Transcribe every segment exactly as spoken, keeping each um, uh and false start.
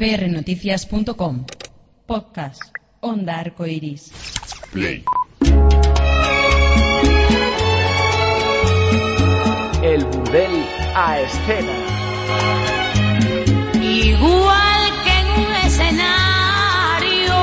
p r noticias punto com. Podcast Onda Arcoiris. Play. El burdel a escena. Igual que en un escenario.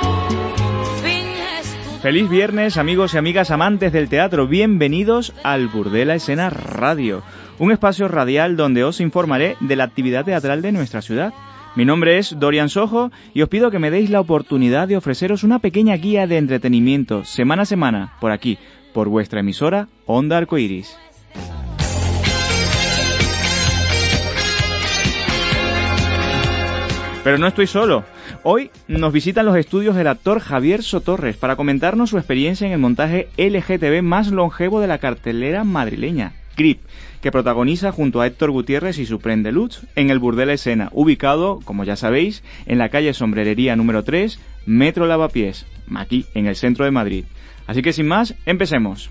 Feliz viernes, amigos y amigas amantes del teatro. Bienvenidos al Burdel a Escena Radio, un espacio radial donde os informaré de la actividad teatral de nuestra ciudad. Mi nombre es Dorian Sojo y os pido que me deis la oportunidad de ofreceros una pequeña guía de entretenimiento semana a semana por aquí, por vuestra emisora Onda Arcoiris. Pero no estoy solo. Hoy nos visitan los estudios del actor Javier Sotorres para comentarnos su experiencia en el montaje L G T B más longevo de la cartelera madrileña, Creep, que protagoniza junto a Héctor Gutiérrez y Supreme Deluxe en el Burdel a Escena, ubicado, como ya sabéis, en la calle Sombrerería número tres, Metro Lavapiés, aquí en el centro de Madrid. Así que sin más, empecemos.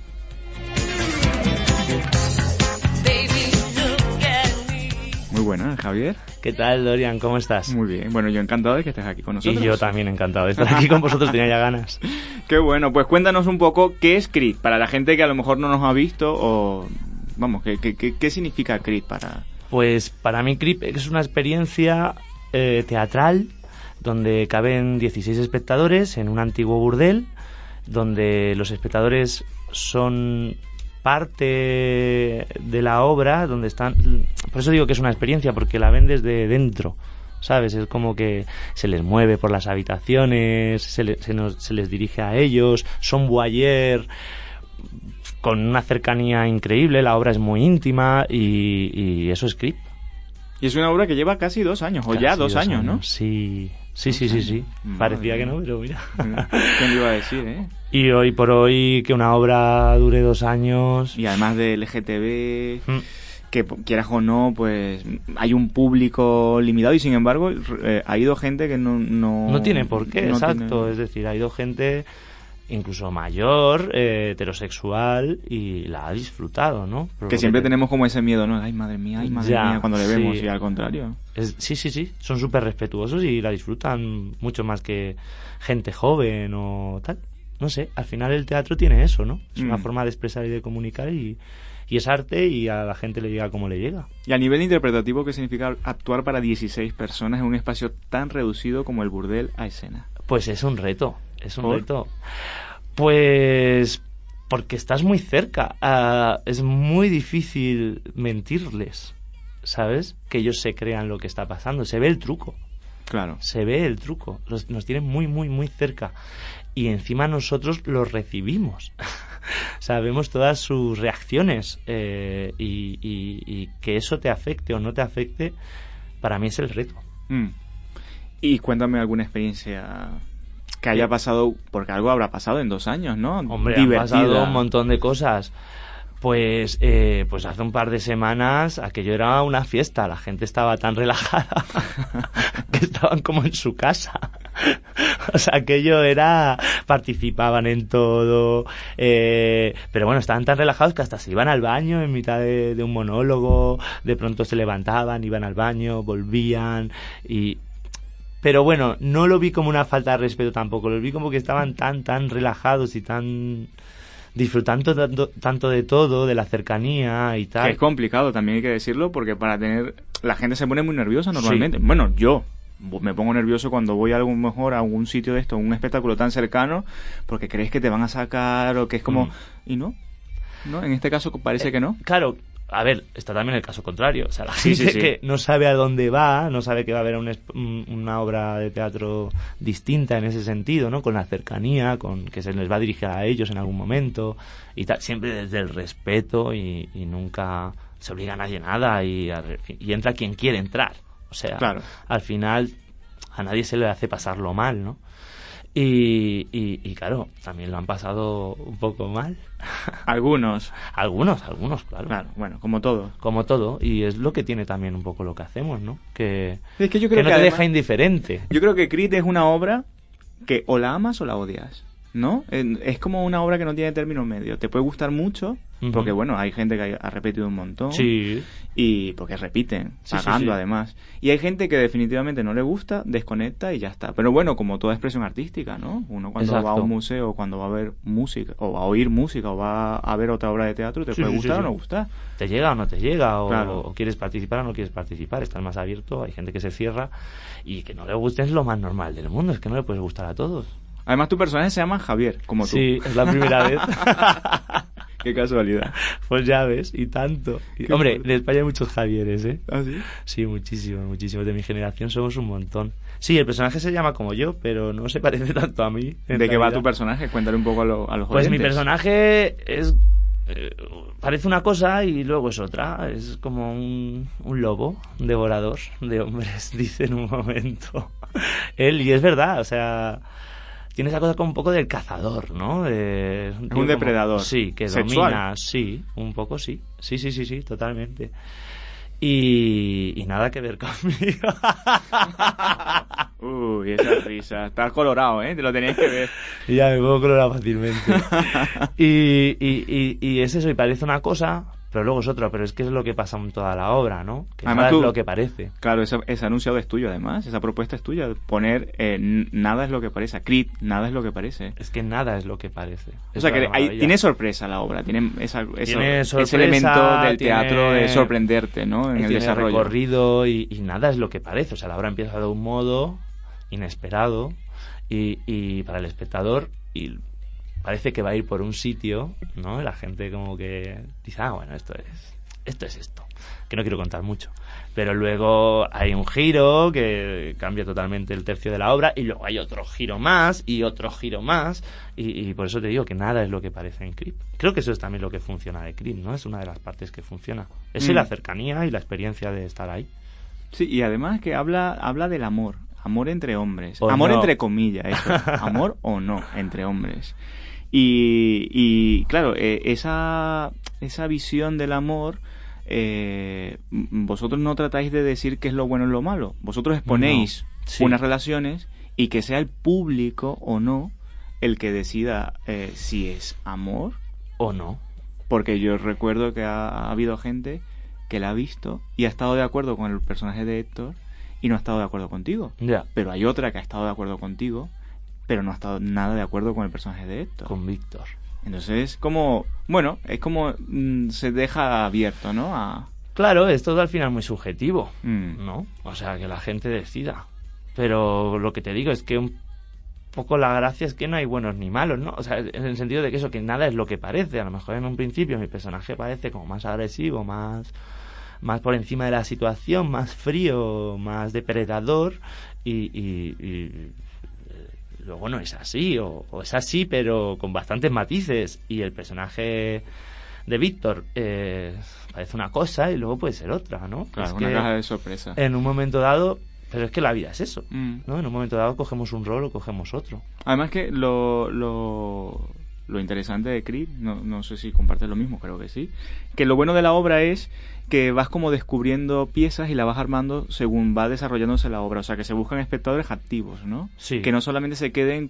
Muy buena, Javier. ¿Qué tal, Dorian? ¿Cómo estás? Muy bien. Bueno, yo encantado de que estés aquí con nosotros. Y yo también encantado de estar aquí con vosotros, tenía ya ganas. Qué bueno, pues cuéntanos un poco qué es Creep, para la gente que a lo mejor no nos ha visto o... Vamos, ¿qué, qué, qué, qué significa Creep para...? Pues para mí Creep es una experiencia eh, teatral donde caben dieciséis espectadores en un antiguo burdel, donde los espectadores son parte de la obra, donde están... Por eso digo que es una experiencia, porque la ven desde dentro, ¿sabes? Es como que se les mueve por las habitaciones, se, le, se, nos, se les dirige a ellos, son voyeur con una cercanía increíble, la obra es muy íntima y, y eso es Creep. Y es una obra que lleva casi dos años, o casi ya dos, dos años, años, ¿no? Sí, sí, sí, sí, sí. Parecía que no, pero mira. ¿Quién lo iba a decir, eh? Y hoy por hoy que una obra dure dos años... Y además de L G T B... Mm. Que quieras o no, pues hay un público limitado y sin embargo eh, ha ido gente que no... No, no tiene por qué, no exacto. Tiene... Es decir, ha ido gente incluso mayor, eh, heterosexual y la ha disfrutado, ¿no? Por que siempre que te... tenemos como ese miedo, ¿no? Ay, madre mía, ay, madre ya, mía, cuando le vemos sí. Y al contrario. Es, sí, sí, sí, son súper respetuosos y la disfrutan mucho más que gente joven o tal. No sé, al final el teatro tiene eso, ¿no? Es mm. una forma de expresar y de comunicar y... Y es arte y a la gente le llega como le llega. Y a nivel interpretativo, ¿qué significa actuar para dieciséis personas en un espacio tan reducido como el Burdel a Escena? Pues es un reto, es un ¿Por? reto. Pues porque estás muy cerca. Uh, es muy difícil mentirles, ¿sabes? Que ellos se crean lo que está pasando. Se ve el truco. Claro. Se ve el truco. Los, nos tienen muy, muy, muy cerca. Y encima nosotros los recibimos. Sabemos todas sus reacciones eh, y, y, y que eso te afecte o no te afecte, para mí es el reto. Mm. Y cuéntame alguna experiencia que haya pasado, porque algo habrá pasado en dos años, ¿no? Hombre, han pasado un montón de cosas. Pues, eh, pues hace un par de semanas aquello era una fiesta, la gente estaba tan relajada que estaban como en su casa. O sea, aquello era, participaban en todo, eh, pero bueno, estaban tan relajados que hasta se iban al baño en mitad de, de un monólogo, de pronto se levantaban, iban al baño, volvían y... Pero bueno, no lo vi como una falta de respeto tampoco, lo vi como que estaban tan, tan relajados y tan... disfrutando tanto, tanto de todo, de la cercanía y tal. Que es complicado, también hay que decirlo, porque para tener... La gente se pone muy nerviosa normalmente. Sí. Bueno, yo me pongo nervioso cuando voy a algún mejor a algún sitio de esto, un espectáculo tan cercano, porque crees que te van a sacar o que es como... Mm. ¿Y no? ¿No? En este caso parece eh, que no. Claro, a ver, está también el caso contrario. O sea, la sí, gente sí, sí. que no sabe a dónde va, no sabe que va a haber un, una obra de teatro distinta en ese sentido, ¿no? Con la cercanía, con que se les va a dirigir a ellos en algún momento y tal, siempre desde el respeto y, y nunca se obliga a nadie nada y, a, y entra quien quiere entrar. O sea, claro. Al final a nadie se le hace pasarlo mal, ¿no? Y, y, y claro, también lo han pasado un poco mal. Algunos. Algunos, algunos, claro. Claro, bueno, como todo. Como todo, y es lo que tiene también un poco lo que hacemos, ¿no? Que, es que, yo creo que no que te además, deja indiferente. Yo creo que Creep es una obra que o la amas o la odias, ¿no? Es como una obra que no tiene término medio. Te puede gustar mucho Uh-huh. Porque bueno, hay gente que ha repetido un montón. Sí. Y porque repiten, Sí, pagando sí, sí. además. Y hay gente que definitivamente no le gusta, desconecta y ya está. Pero bueno, como toda expresión artística, ¿no? Uno cuando Exacto. va a un museo, cuando va a ver música, o va a oír música, o va a ver otra obra de teatro, te Sí, puede sí, gustar sí, o no sí. gustar. Te llega o no te llega, o, Claro. o quieres participar o no quieres participar, estás más abierto, hay gente que se cierra y que no le guste es lo más normal del mundo, es que no le puedes gustar a todos. Además, tu personaje se llama Javier, como tú. Sí, es la primera vez. Qué casualidad. Pues ya ves, y tanto. Y, Qué hombre, fuerte. en España hay muchos Javieres, ¿eh? ¿Ah, sí? Sí, muchísimos, muchísimos. De mi generación somos un montón. Sí, el personaje se llama como yo, pero no se parece tanto a mí. en ¿De qué va realidad. tu personaje? Cuéntale un poco a, lo- a los Pues mi oyentes. personaje es... eh, parece una cosa y luego es otra. Es como un, un lobo devorador de hombres, dice en un momento. Él, y es verdad, o sea... Tiene esa cosa como un poco del cazador, ¿no? De, Es un como- depredador. Sí, que Sexual. domina, sí, un poco sí. Sí, sí, sí, sí, totalmente. Y, y nada que ver conmigo. Uy, esa risa. Estás colorado, ¿eh? Te lo tenías que ver. Y ya me puedo colorar fácilmente. y, y, y, y es eso, y parece una cosa, pero luego es otra. Pero es que es lo que pasa en toda la obra, ¿no? Que Además nada tú- es lo que parece. Claro, ese, ese anunciado es tuyo, además. Esa propuesta es tuya. Poner eh, n- nada es lo que parece. Creed, nada es lo que parece. Es que nada es lo que parece. O Es sea, que la hay- maravilla. tiene sorpresa la obra. Tiene, esa, eso- Tiene ese sorpresa, elemento del teatro tiene- de sorprenderte, ¿no? En Y el tiene desarrollo. recorrido y, y nada es lo que parece. O sea, la obra empieza de un modo inesperado y, y para el espectador y parece que va a ir por un sitio, ¿no? Y la gente como que dice, ah, bueno, esto es esto es esto. Que no quiero contar mucho. Pero luego hay un giro que cambia totalmente el tercio de la obra y luego hay otro giro más y otro giro más y, y por eso te digo que nada es lo que parece en Creep. Creo que eso es también lo que funciona de Creep, ¿no? Es una de las partes que funciona. Es Mm. la cercanía y la experiencia de estar ahí. Sí, y además que habla, habla del amor. Amor entre hombres. O amor no. entre comillas, eso. Amor o no entre hombres. Y, y claro, eh, esa, esa visión del amor, eh, m- vosotros no tratáis de decir qué es lo bueno y lo malo. Vosotros exponéis No. Sí. unas relaciones y que sea el público o no el que decida eh, si es amor. ¿O no? Porque yo recuerdo que ha, ha habido gente que la ha visto y ha estado de acuerdo con el personaje de Héctor y no ha estado de acuerdo contigo. Ya. Pero hay otra que ha estado de acuerdo contigo, pero no ha estado nada de acuerdo con el personaje de Héctor. Con Víctor. Entonces, como, bueno, es como mm, se deja abierto, ¿no? A, Claro, es todo al final muy subjetivo, mm, ¿no? O sea, que la gente decida. Pero lo que te digo es que un poco la gracia es que no hay buenos ni malos, ¿no? O sea, en el sentido de que eso, que nada es lo que parece. A lo mejor en un principio mi personaje parece como más agresivo, más, más por encima de la situación, más frío, más depredador y, y, y, eh, luego no es así, o, o es así pero con bastantes matices y el personaje de Víctor eh, parece una cosa y luego puede ser otra, ¿no? claro, Es una que caja de sorpresa. en un momento dado, pero es que la vida es eso, Mm. ¿no? En un momento dado cogemos un rol o cogemos otro. Además que lo, lo, lo interesante de Creed, no, no sé si compartes lo mismo, creo que sí, que lo bueno de la obra es que vas como descubriendo piezas y la vas armando según va desarrollándose la obra, o sea que se buscan espectadores activos, ¿no? Sí. Que no solamente se queden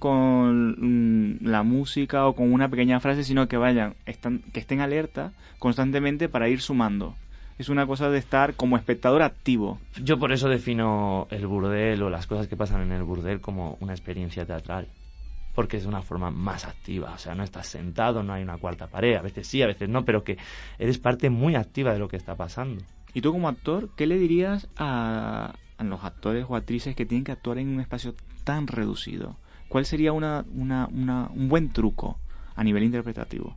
con mm, la música o con una pequeña frase, sino que vayan, están, que estén alerta constantemente para ir sumando. Es una cosa de estar como espectador activo. Yo por eso defino el burdel o las cosas que pasan en el burdel como una experiencia teatral. Porque es una forma más activa. O sea, no estás sentado, no hay una cuarta pared. A veces sí, a veces no, pero que eres parte muy activa de lo que está pasando. Y tú como actor, ¿qué le dirías a, a los actores o actrices que tienen que actuar en un espacio tan reducido? ¿Cuál sería una, una, una, un buen truco a nivel interpretativo?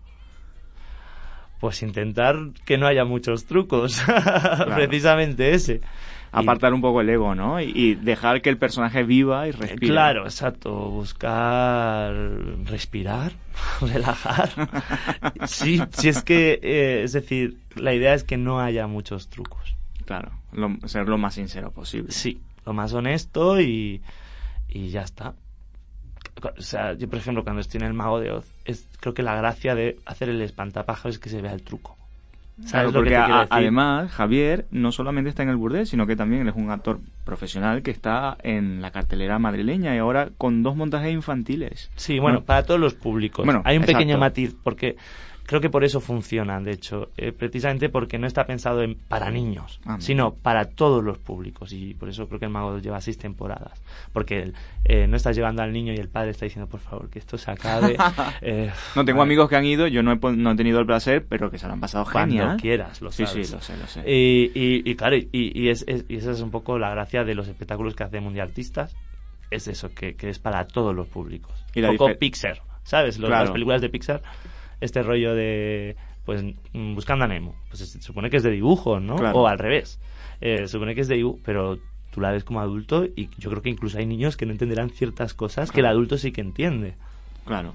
Pues intentar que no haya muchos trucos. Precisamente ese. Apartar un poco el ego, ¿no? Y, y dejar que el personaje viva y respire. Claro, exacto. Buscar respirar, relajar. Sí, sí es que, eh, es decir, la idea es que no haya muchos trucos. Claro, lo, ser lo más sincero posible. Sí, lo más honesto y, y ya está. O sea, yo por ejemplo cuando estoy en el Mago de Oz, es, creo que la gracia de hacer el espantapájaros es que se vea el truco. ¿Sabes Claro, lo que porque te quiero a- decir? además Javier no solamente está en el burdel, sino que también él es un actor profesional que está en la cartelera madrileña y ahora con dos montajes infantiles. Sí, bueno, ¿no? para todos los públicos. Bueno, Hay un exacto. pequeño matiz, porque creo que por eso funcionan, de hecho, eh, precisamente porque no está pensado en, para niños, Ah, sino para todos los públicos, y por eso creo que el Mago de Oz lleva seis temporadas, porque eh, no estás llevando al niño y el padre está diciendo, por favor, que esto se acabe. eh, No, tengo vale. amigos que han ido, yo no he, no he tenido el placer, pero que se lo han pasado Cuando genial. quieras, lo Sí, sabes. sí, lo sé, lo sé. Y, y, y claro, y, y, es, es- y esa es un poco la gracia de los espectáculos que hace Mundialtistas, es eso, que, que es para todos los públicos. Y la Un poco difer- Pixar, ¿sabes? Los- Claro. Las películas de Pixar, este rollo de, pues, mm, Buscando a Nemo, pues se supone que es de dibujo, ¿no? Claro. O al revés, eh, se supone que es de dibujo, pero tú la ves como adulto y yo creo que incluso hay niños que no entenderán ciertas cosas que el Claro. adulto sí que entiende. Claro.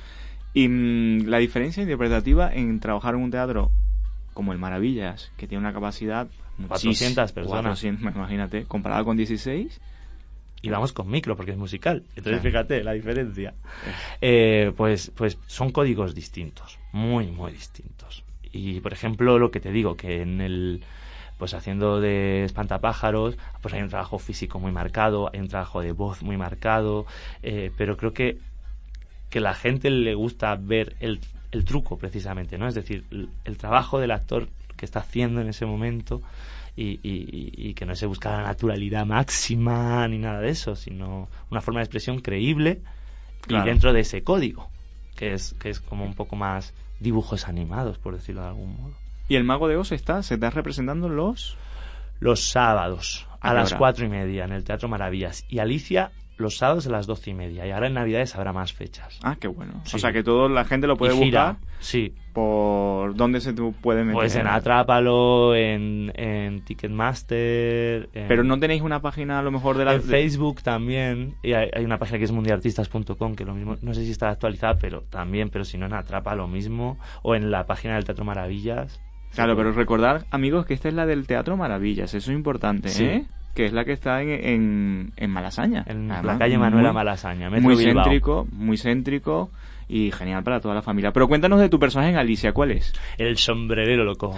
Y mm, la diferencia interpretativa en trabajar en un teatro como el Maravillas, que tiene una capacidad cuatrocientas personas. cuatrocientas, imagínate, comparada con dieciséis. Y vamos con micro porque es musical. Entonces, Claro. fíjate la diferencia. Eh, pues, pues son códigos distintos, muy, muy distintos. Y, por ejemplo, lo que te digo, que en el, pues haciendo de espantapájaros, pues hay un trabajo físico muy marcado, hay un trabajo de voz muy marcado, eh, pero creo que, que la gente le gusta ver el, el truco, precisamente, ¿no? Es decir, el, el trabajo del actor que está haciendo en ese momento. Y, y, y que no se busca la naturalidad máxima ni nada de eso, sino una forma de expresión creíble Claro. y dentro de ese código, que es que es como un poco más dibujos animados, por decirlo de algún modo. Y el Mago de Oz está, se está representando los... Los sábados ¿A a qué las hora? cuatro y media en el Teatro Maravillas, y Alicia los sábados a las doce y media, y ahora en Navidades habrá más fechas. Ah, qué bueno. Sí. O sea que toda la gente lo puede Y gira, buscar sí. por... ¿Dónde se tu- puede meter? Pues en Atrápalo, en, en Ticketmaster. en- Pero no tenéis una página a lo mejor de la... En de- Facebook también, y hay, hay una página que es mundiartistas punto com, que lo mismo, no sé si está actualizada, pero también, pero si no en Atrapa lo mismo, o en la página del Teatro Maravillas. Claro, Sí, pero recordar, amigos, que esta es la del Teatro Maravillas, eso es importante, Sí. ¿eh? Que es la que está en, en, en Malasaña. en Además, la calle Manuela muy- Malasaña, Metro Muy Bilbao. céntrico, muy céntrico y genial para toda la familia. Pero cuéntanos de tu personaje en Alicia, ¿cuál es? El sombrerero loco.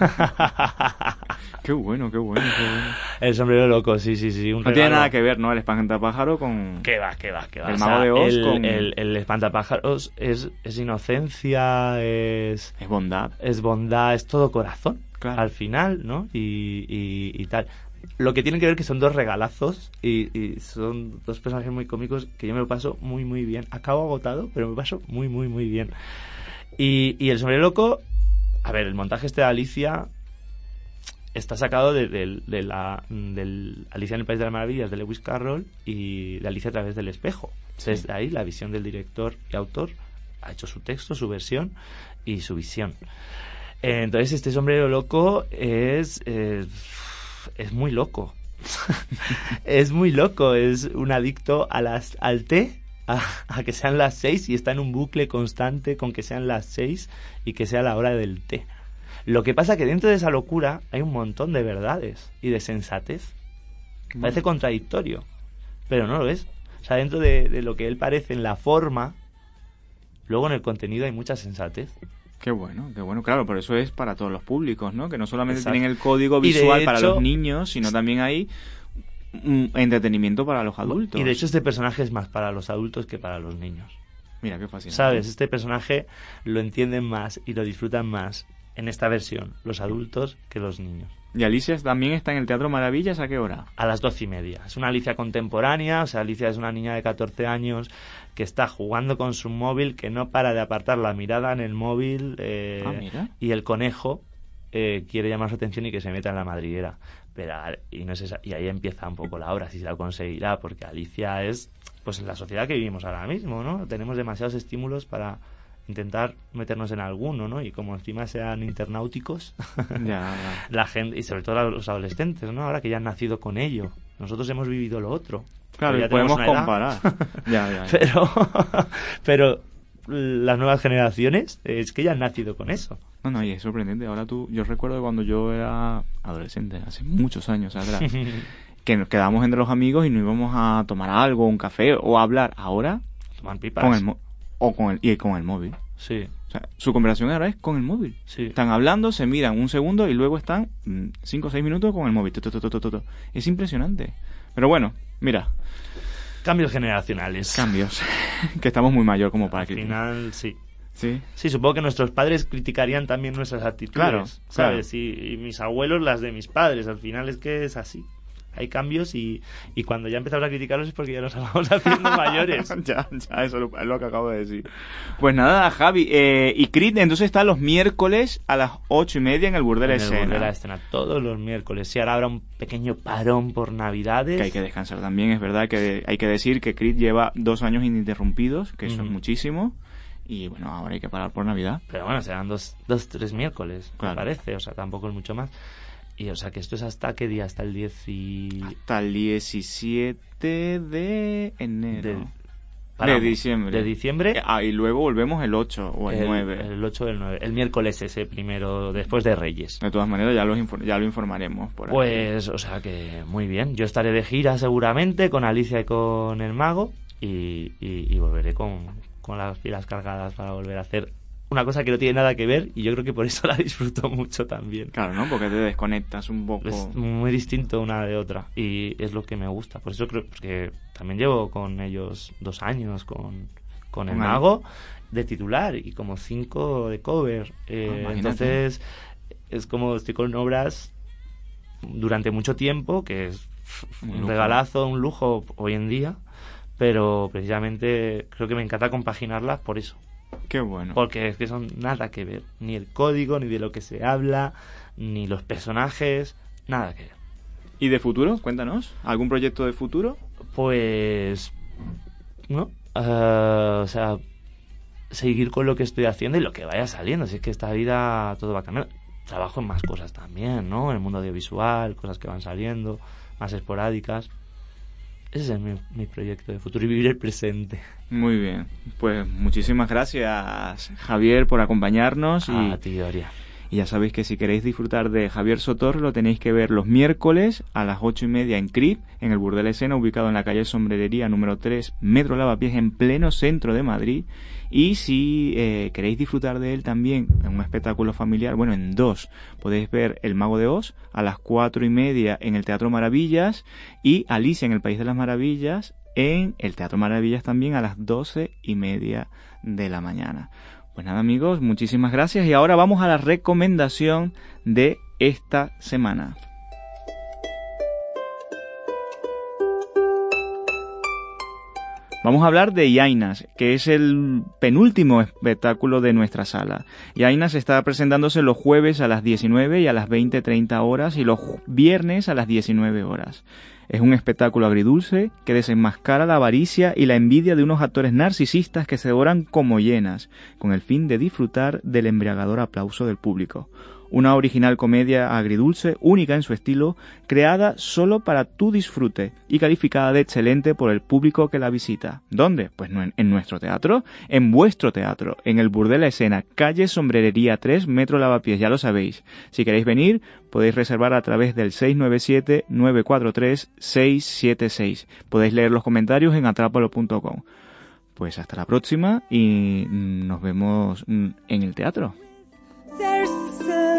Qué bueno, qué bueno, qué bueno. El sombrero loco, sí, sí, sí. Un No tiene regalo. nada que ver, ¿no? El espantapájaro con... Que va, que va, que va. El O Mago sea, de Oz el, con- el, el espantapájaros es, es inocencia, es... Es bondad. es bondad, es todo corazón, Claro. al final, ¿no? Y, y, y tal. Lo que tienen que ver que son dos regalazos y, y son dos personajes muy cómicos que yo me lo paso muy, muy bien. Acabo agotado, pero me paso muy, muy, muy bien. Y, y el sombrero loco, a ver, el montaje este de Alicia está sacado de, de- de la del Alicia en el País de las Maravillas de Lewis Carroll y de Alicia a través del espejo. Sí. Desde ahí la visión del director y autor ha hecho su texto, su versión y su visión. Eh, Entonces este sombrero loco es eh, es muy loco. Es muy loco, es un adicto a las al té, a, a que sean las seis y está en un bucle constante con que sean las seis y que sea la hora del té. Lo que pasa que dentro de esa locura hay un montón de verdades y de sensatez. Parece contradictorio, pero no lo es. O sea, dentro de, de lo que él parece en la forma, luego en el contenido hay mucha sensatez. Qué bueno, qué bueno. Claro, por eso es para todos los públicos, ¿no? Que no solamente Exacto. tienen el código Y de visual para hecho- los niños, sino también hay mm, entretenimiento para los adultos. Y de hecho este personaje es más para los adultos que para los niños. Mira, qué fascinante. ¿Sabes? Este personaje lo entienden más y lo disfrutan más en esta versión los adultos que los niños. ¿Y Alicia también está en el Teatro Maravillas? ¿A qué hora? A las doce y media. Es una Alicia contemporánea, o sea, Alicia es una niña de catorce años que está jugando con su móvil, que no para de apartar la mirada en el móvil eh, Ah, mira. y el conejo eh, quiere llamar su atención y que se meta en la madriguera. Pero, y, no es esa- y ahí empieza un poco la obra, si se la conseguirá, porque Alicia es pues la sociedad que vivimos ahora mismo, ¿no? Tenemos demasiados estímulos para intentar meternos en alguno, ¿no? Y como encima sean internauticos, Ya, ya. la gente, y sobre todo los adolescentes, ¿no? Ahora que ya han nacido con ello. Nosotros hemos vivido lo otro. Claro, Pero y ya tenemos podemos una edad. comparar. Ya, ya, ya. Pero, pero las nuevas generaciones es que ya han nacido con eso. No, no, y es sorprendente. Ahora tú, yo recuerdo cuando yo era adolescente, hace muchos años atrás, que nos quedábamos entre los amigos y nos íbamos a tomar algo, un café o a hablar. Ahora, Toman pipas. con el mo- o con el, y con el móvil. Sí, O sea, su conversación ahora es con el móvil. sí. Están hablando, se miran un segundo y luego están mm, cinco o seis minutos con el móvil. Tu, tu, tu, tu, tu, tu, tu. Es impresionante. Pero bueno, mira, Cambios generacionales. cambios. Que estamos muy mayor como para Al que... final, sí. Sí. Sí, supongo que nuestros padres criticarían también nuestras actitudes, Claro, ¿sabes? claro. Y, y mis abuelos las de mis padres. Al final es que es así. Hay cambios y, y cuando ya empezamos a criticarlos es porque ya nos vamos haciendo mayores. ya, ya, eso lo- es lo que acabo de decir. Pues nada, Javi, eh, y Creed entonces está los miércoles a las ocho y media en el Burdel En el Escena. Burdel Escena, todos los miércoles. Sí, ahora habrá un pequeño parón por Navidades. Que hay que descansar también, es verdad que hay que decir que Creed lleva dos años ininterrumpidos, que eso Ujú. es muchísimo. Y bueno, ahora hay que parar por Navidad. Pero bueno, serán dos, dos tres miércoles, Claro. me parece. O sea, tampoco es mucho más. Y o sea, que esto es hasta qué día, hasta el diez y... Hasta el diecisiete de enero. de, De paramos. diciembre. De diciembre. Eh, Ah, y luego volvemos el ocho o el, nueve. El ocho del nueve. El miércoles ese primero, después de Reyes. De todas maneras, ya, los infor- ya lo informaremos por ahí. Pues, o sea que muy bien. Yo estaré de gira seguramente con Alicia y con el Mago. Y, y, y volveré con, con las pilas cargadas para volver a hacer una cosa que no tiene nada que ver. Y yo creo que por eso la disfruto mucho también. Claro, ¿no? Porque te desconectas un poco. Es muy distinto una de otra y es lo que me gusta. Por eso creo que también llevo con ellos dos años con, con el Con Mago de titular y como cinco de cover. Eh, Ah, imagínate. entonces es como estoy con obras durante mucho tiempo, que es Un un lujo. regalazo, un lujo hoy en día, pero precisamente creo que me encanta compaginarlas por eso. Qué bueno. Porque es que son nada que ver. Ni el código, ni de lo que se habla, ni los personajes, nada que ver. ¿Y de futuro? Cuéntanos. ¿Algún proyecto de futuro? Pues... ¿no? Eh, o sea, seguir con lo que estoy haciendo y lo que vaya saliendo. Si es que esta vida todo va cambiando. Trabajo en más cosas también, ¿no? En el mundo audiovisual, cosas que van saliendo, más esporádicas. Ese es mi, mi proyecto de futuro y vivir el presente. Muy bien. Pues muchísimas gracias, Javier, por acompañarnos. Y, A ti, Doria. y ya sabéis que si queréis disfrutar de Javier Sotor, lo tenéis que ver los miércoles a las ocho y media en Crip, en el Burdel Escena, ubicado en la calle Sombrerería número tres, Metro Lavapiés, en pleno centro de Madrid. Y si eh, queréis disfrutar de él también en un espectáculo familiar, bueno, en dos, podéis ver El Mago de Oz a las cuatro y media en el Teatro Maravillas y Alicia en el País de las Maravillas en el Teatro Maravillas también a las doce y media de la mañana. Pues nada, amigos, muchísimas gracias y ahora vamos a la recomendación de esta semana. Vamos a hablar de Yainas, que es el penúltimo espectáculo de nuestra sala. Yainas está presentándose los jueves a las diecinueve y a las veinte treinta horas y los viernes a las diecinueve horas. Es un espectáculo agridulce que desenmascara la avaricia y la envidia de unos actores narcisistas que se devoran como hienas, con el fin de disfrutar del embriagador aplauso del público. Una original comedia agridulce, única en su estilo, creada solo para tu disfrute y calificada de excelente por el público que la visita. ¿Dónde? Pues no en, en nuestro teatro, en vuestro teatro, en el Burdel Escena, calle Sombrerería tres, Metro Lavapiés, ya lo sabéis. Si queréis venir, podéis reservar a través del seis nueve siete, nueve cuatro tres, seis siete seis. Podéis leer los comentarios en atrápalo punto com. Pues hasta la próxima y nos vemos en el teatro. There's a